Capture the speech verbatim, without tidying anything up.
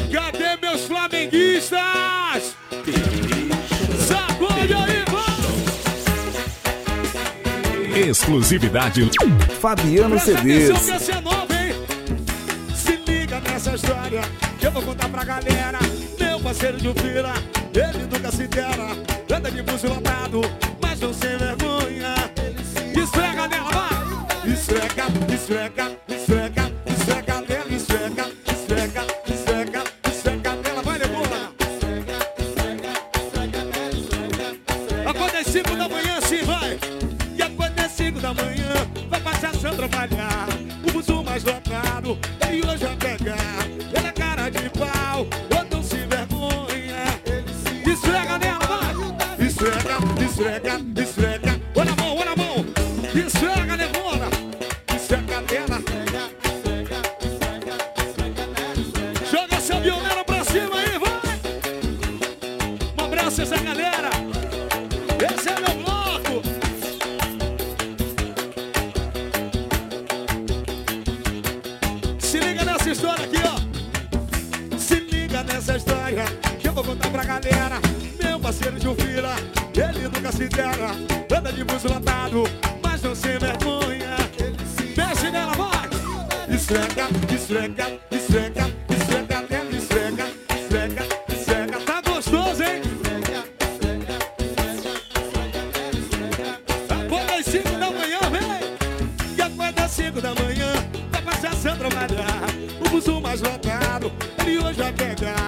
Cadê meus flamenguistas? Sacode aí, vai! Exclusividade Fabiano C Ds. Atenção que essa é nova, hein? Se liga nessa história que eu vou contar pra galera. Meu parceiro de fila, ele nunca se dera. Anda de buzo lotado, mas não sem vergonha. Esfrega nela, vai! Esfrega, esfrega, esfrega, esfrega nela, esfrega, esfrega, esfrega, esfrega nela, vai, Lebona! Acorda às cinco da manhã, sim, vai! E acorda às cinco da manhã, vai passar sem trabalhar. O buzo mais lotado, ele hoje vai pegar. Ele é cara de pau, ou não se vergonha. Esfrega nela, vai! Esfrega, esfrega, esfrega. Olha a mão, olha a mão! Esfrega, Lebona! Esfrega nela! Joga essa violeira pra cima aí, vai! Um abraço a essa galera! Esse é meu bloco! Se liga nessa história aqui, ó! Se liga nessa história que eu vou contar pra galera. Meu parceiro de fila, ele nunca se dera. Anda de buzo lotado, mas não se vergonha. Mexe nela, vai! Esfrega, esfrega, esfrega, esfrega nela, esfrega, esfrega, esfrega. Tá gostoso, hein? Acorda às cinco da manhã, vem! E acorda às cinco da manhã, vai passar sem trabalhar. O buzo mais lotado, ele hoje vai pegar.